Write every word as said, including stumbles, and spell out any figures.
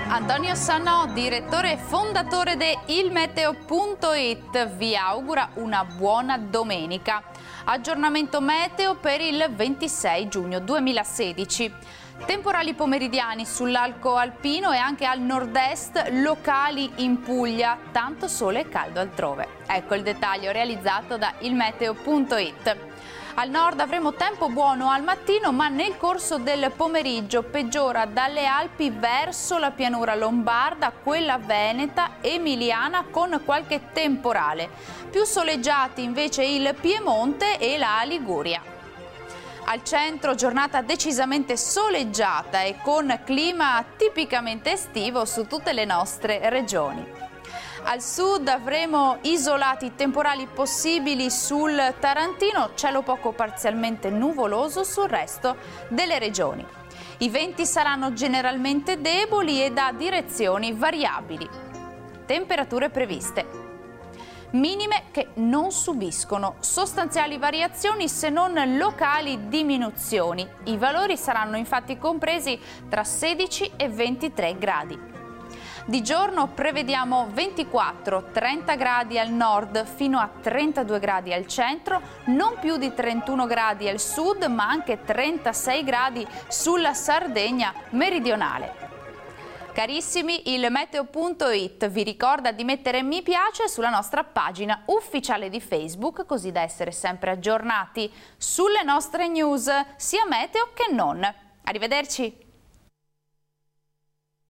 Antonio Sannò, direttore e fondatore di ilmeteo punto it, vi augura una buona domenica. Aggiornamento meteo per il ventisei giugno duemilasedici. Temporali pomeridiani sull'arco alpino e anche al nord-est, locali in Puglia, tanto sole e caldo altrove. Ecco il dettaglio realizzato da ilmeteo punto it. Al nord avremo tempo buono al mattino, ma nel corso del pomeriggio peggiora dalle Alpi verso la pianura lombarda, quella veneta, emiliana con qualche temporale. Più soleggiati invece il Piemonte e la Liguria. Al centro giornata decisamente soleggiata e con clima tipicamente estivo su tutte le nostre regioni. Al sud avremo isolati temporali possibili sul Tarantino, cielo poco parzialmente nuvoloso sul resto delle regioni. I venti saranno generalmente deboli e da direzioni variabili. Temperature previste. Minime che non subiscono sostanziali variazioni se non locali diminuzioni. I valori saranno infatti compresi tra sedici e ventitré gradi. Di giorno prevediamo ventiquattro trenta gradi al nord fino a trentadue gradi al centro, non più di trentuno gradi al sud, ma anche trentasei gradi sulla Sardegna meridionale. Carissimi, ilmeteo punto it vi ricorda di mettere mi piace sulla nostra pagina ufficiale di Facebook, così da essere sempre aggiornati sulle nostre news, sia meteo che non. Arrivederci!